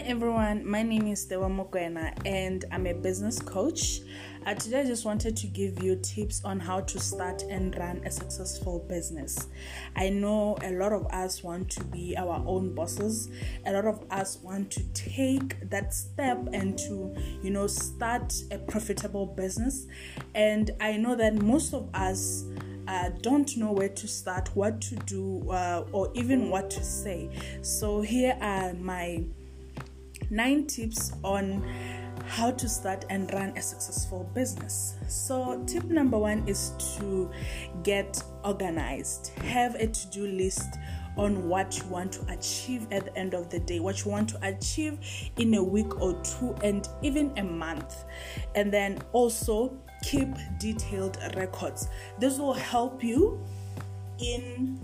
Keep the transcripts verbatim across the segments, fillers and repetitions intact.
everyone, my name is Dewa Mokwena and I'm a business coach. Uh, today I just wanted to give you tips on how to start and run a successful business. I know a lot of us want to be our own bosses. A lot of us want to take that step and to, you know, start a profitable business. And I know that most of us Uh, don't know where to start, what to do, uh, or even what to say. So here are my nine tips on how to start and run a successful business. So tip number one is to get organized. Have a to-do list on what you want to achieve at the end of the day, what you want to achieve in a week or two and even a month. And then also keep detailed records. This will help you in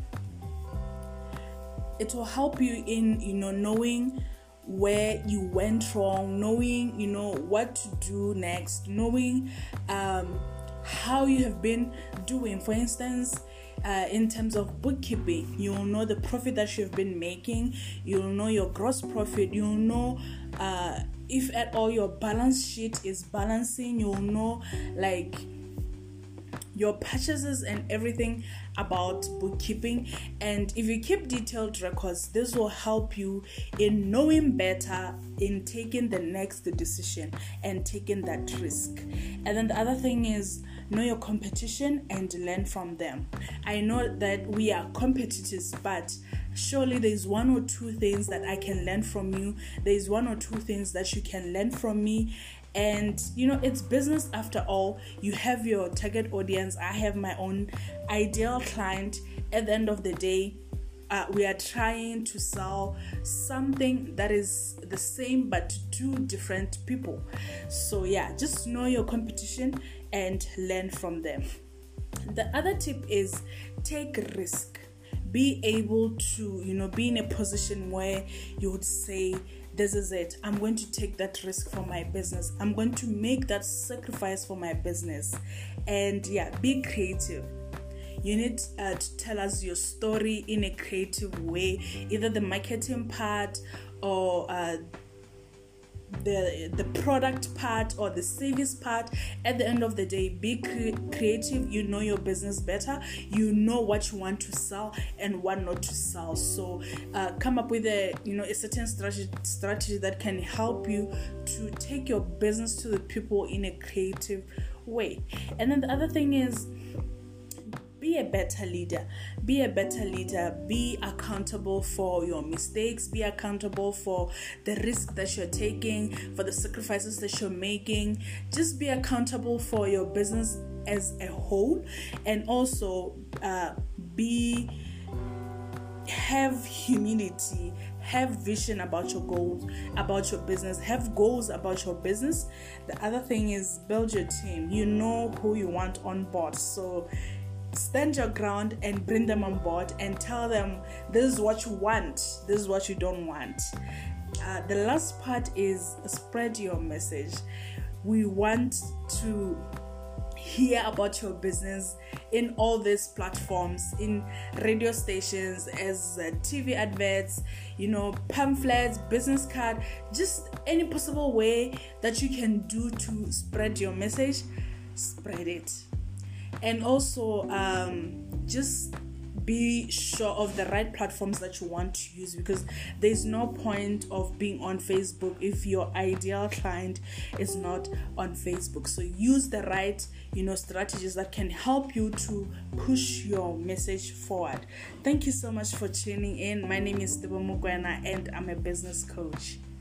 it will help you in you know knowing where you went wrong, knowing you know what to do next, knowing um, how you have been doing. For instance, Uh, in terms of bookkeeping, you'll know the profit that you've been making, you'll know your gross profit, you'll know uh, if at all your balance sheet is balancing, you'll know like your purchases and everything about bookkeeping. And if you keep detailed records, this will help you in knowing better, in taking the next decision and taking that risk. And then the other thing is know your competition and learn from them. I know that we are competitors, but surely there's one or two things that I can learn from you. There's one or two things that you can learn from me. And you know, it's business after all. You have your target audience. I have my own ideal client. At the end of the day, uh, we are trying to sell something that is the same but to two different people. So yeah, just know your competition and learn from them. The other tip is take risk. Be able to, you know, be in a position where you would say, this is it. I'm going to take that risk for my business. I'm going to make that sacrifice for my business. And yeah, be creative. You need uh, to tell us your story in a creative way, either the marketing part or uh, the the product part or the service part. At the end of the day, be cre- creative. You know your business better. You know what you want to sell and what not to sell. So uh, come up with a you know a certain strategy strategy that can help you to take your business to the people in a creative way. And then the other thing is, be a better leader. Be a better leader. Be accountable for your mistakes. Be accountable for the risk that you're taking, for the sacrifices that you're making. Just be accountable for your business as a whole, and also uh, be have humility. Have vision about your goals, about your business. Have goals about your business. The other thing is build your team. You know who you want on board. So stand your ground and bring them on board and tell them this is what you want, this is what you don't want. Uh, the last part is spread your message. We want to hear about your business in all these platforms, in radio stations, as uh, T V adverts, you know, pamphlets, business card, just any possible way that you can do to spread your message, spread it. And also um, just be sure of the right platforms that you want to use, because there's no point of being on Facebook if your ideal client is not on Facebook. So use the right, you know, strategies that can help you to push your message forward. Thank you so much for tuning in. My name is Dewa Mokwena and I'm a business coach.